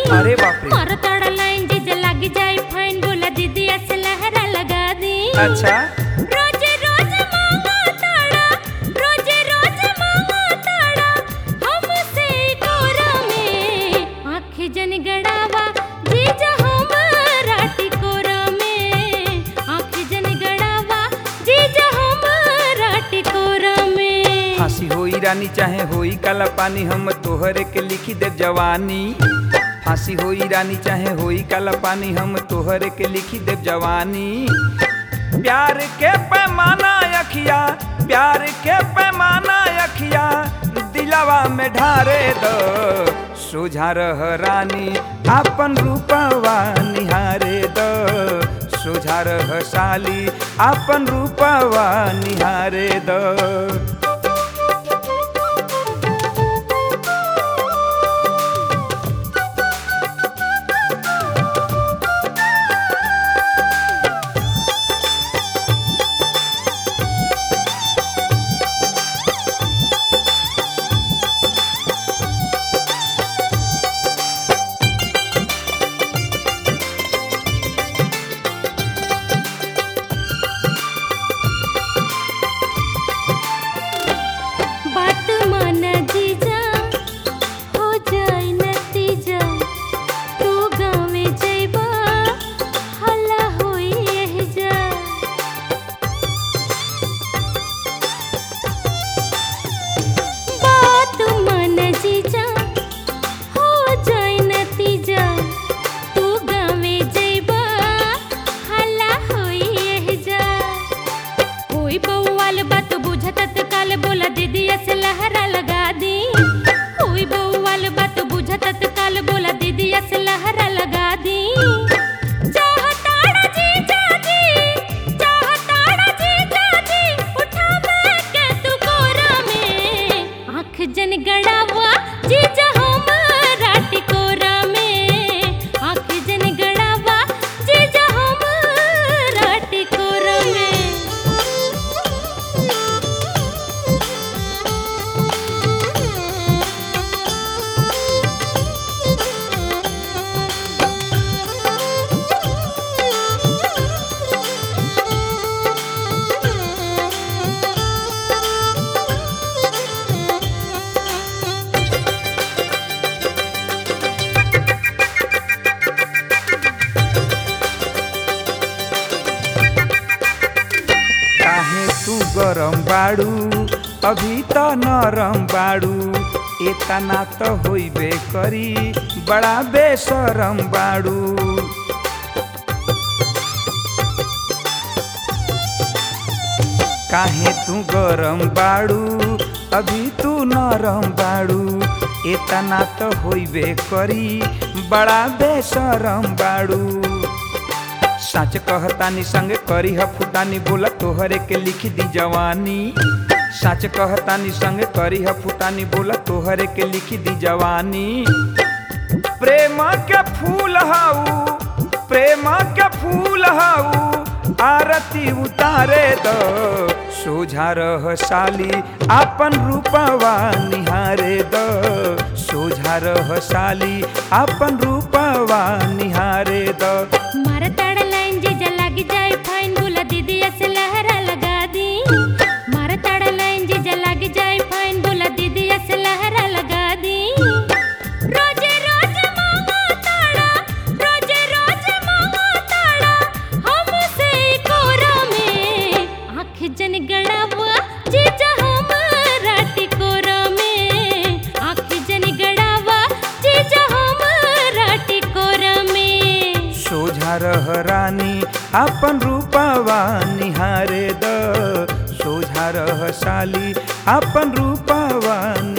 अरे बाप रे। मारो ताड़ा लाइन जीजा लग जाए फाइन, बोला दीदी ऐसे लहरा लगा दी। अच्छा रोजे रोज मांगा ताड़ा, रोजे रोज मांगा ताड़ा, हमसे कोरा में आँखें जन गड़ावा जीजा हमारा टिकोरा में, आँखें जन गड़ावा जीजा हमारा टिकोरा में। फांसी होई रानी चाहे होई काला पानी, हम तोहरे के लिखी दे जवानी। फांसी होई रानी चाहे होई काला पानी, हम तोहरे के लिखी दे जवानी। प्यार के पैमाना अखिया, प्यार के पैमाना अखिया, दिलवा में ढारे दो। सोझा रह रानी आपन रूपवा निहारे दो, सोझा रह साली आपन रूपवा निहारे दो। बात माना जीजा हो जाए नतीजा, तू गाँव जइबा हल्ला होई एहजा। बात माना जीजा हो जाए नतीजा, तू गाँव जइबा हल्ला होई एहजा। कोई बउवाल बात बुझत तत्काल, बोला दीदी ऐसे लहरा लगा दी। कोई बउवाल बात बुझत तत्काल, बोला दीदी ऐसे लहरा लगा दी। चाहताड़ा जीजा जी, चाहताड़ा जीजा जी, उठावे के तू कोरा में, आँख जन गड़ावा जीजा हमारा टिकोरा में, आँख जन गड़ावा जीजा हमारा टिकोरा में। काहे तू गरम बाड़ू अभी तो नरम बाड़ू, एतना तो होइबे करी बड़ा बेशरम बाड़ू। काहे तू गरम बाड़ू अभी तू नरम बाड़ू, एतना तो होइबे करी बड़ा बेशरम बाड़ू। सच कहतानी संगे करी ह फुटानी, बोला तोहरे के लिखी दी जवानी। सच कहतानी संगे करी ह फुटानी, बोला तोहरे के लिखी दी जवानी। प्रेम के फूल हाऊ, प्रेम के फूल हाऊ, आरती उतारे दो। सोझा रह साली आपन रूपवा निहारे दो, सोझा रह साली आपन रूपवा निहारे दो। मारा ताड़ा लाइन जीजा लग जाए फाइन, बोला दीदी ऐसे लहरा लगा दी। मारा ताड़ा लाइन जीजा लग जाए फाइन, बोला दीदी ऐसे लहरा लगा दी। रोजे रोज मांगा ताड़ा, रोजे रोज मांगा ताड़ा, हमसे कोरा में आँख जन गड़ावा जीजा हमारा टिकोरा में, आँख जन गड़ावा जीजा हमारा टिकोरा में। सोझा रह रानी आपन रूपवा निहारे दो, सोझा रह साली आपन रूपवा